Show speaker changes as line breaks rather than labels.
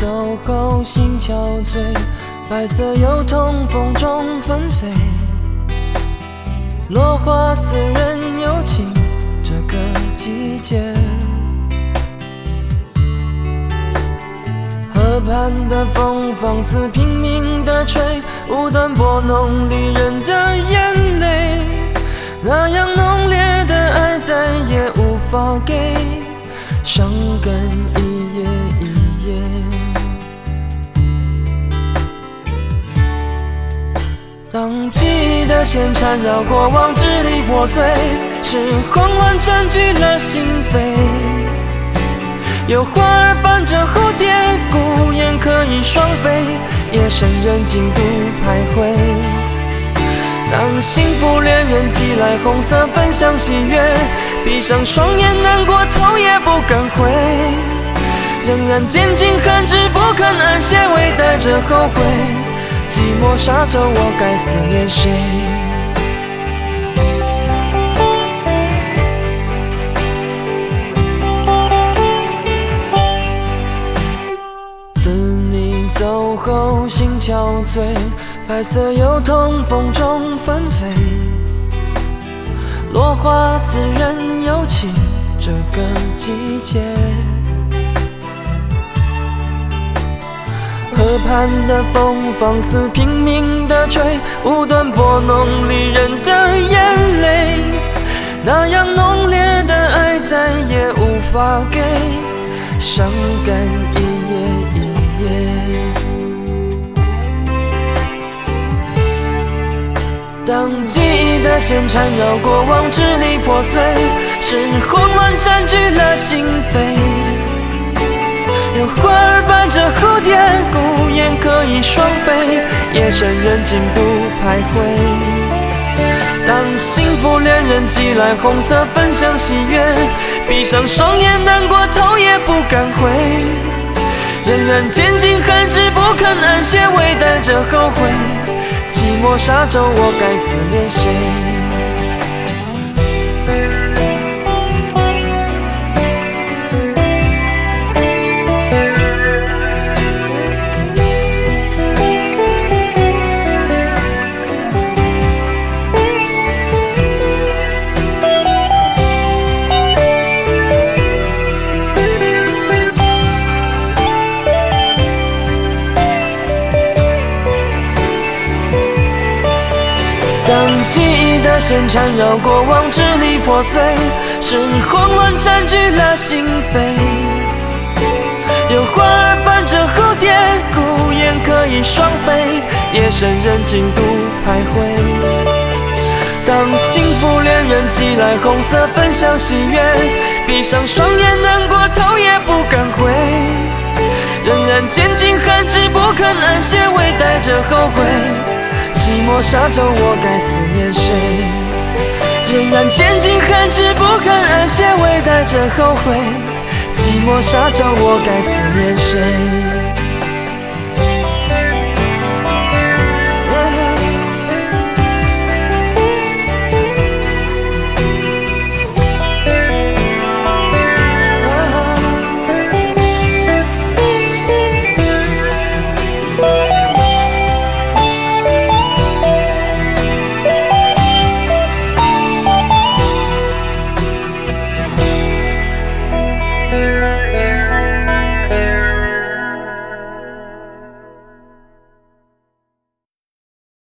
走后心憔悴，白色油桐风中纷飞，落花似人有情这个季节。河畔的风放肆拼命地吹，无端拨弄离人的眼泪，那样浓烈的爱再也无法给，伤感一页一页。当记忆的线缠绕过往，支离破碎，是慌乱占据了心扉。有花儿伴着蝴蝶，孤雁可以双飞，夜深人静独徘徊。当幸福恋人寄来红色分享喜悦，闭上双眼难过头也不敢回，仍然坚尽寒枝不肯安歇，微带着后悔，寂寞沙洲我该思念谁？自你走后心憔悴，白色油桐风中纷飞，落花似人有情这个季节。河畔的风放肆拼命地吹，无端拨弄离人的眼泪，那样浓烈的爱再也无法给，伤感一页一页。当记忆的线缠绕过往，支离破碎，是慌乱占据了心扉。有花儿伴着蝴蝶，孤雁可以双飞，夜深人静独徘徊。当幸福恋人寄来红色分享喜悦，闭上双眼难过头也不敢回，仍然坚尽寒枝不肯安歇，微带着后悔，寂寞沙洲我该思念谁？当记忆的线缠绕过往，支离破碎，是慌乱占据了心扉。有花儿伴着蝴蝶，孤雁可以双飞，夜深人静独徘徊。当幸福恋人寄来红色分享喜悦，闭上双眼难过头也不敢回，仍然坚尽寒枝不肯安歇，微带着后悔，寂寞沙洲我该思念谁？仍然坚尽寒枝不肯安歇，微带着后悔，寂寞沙洲我该思念谁？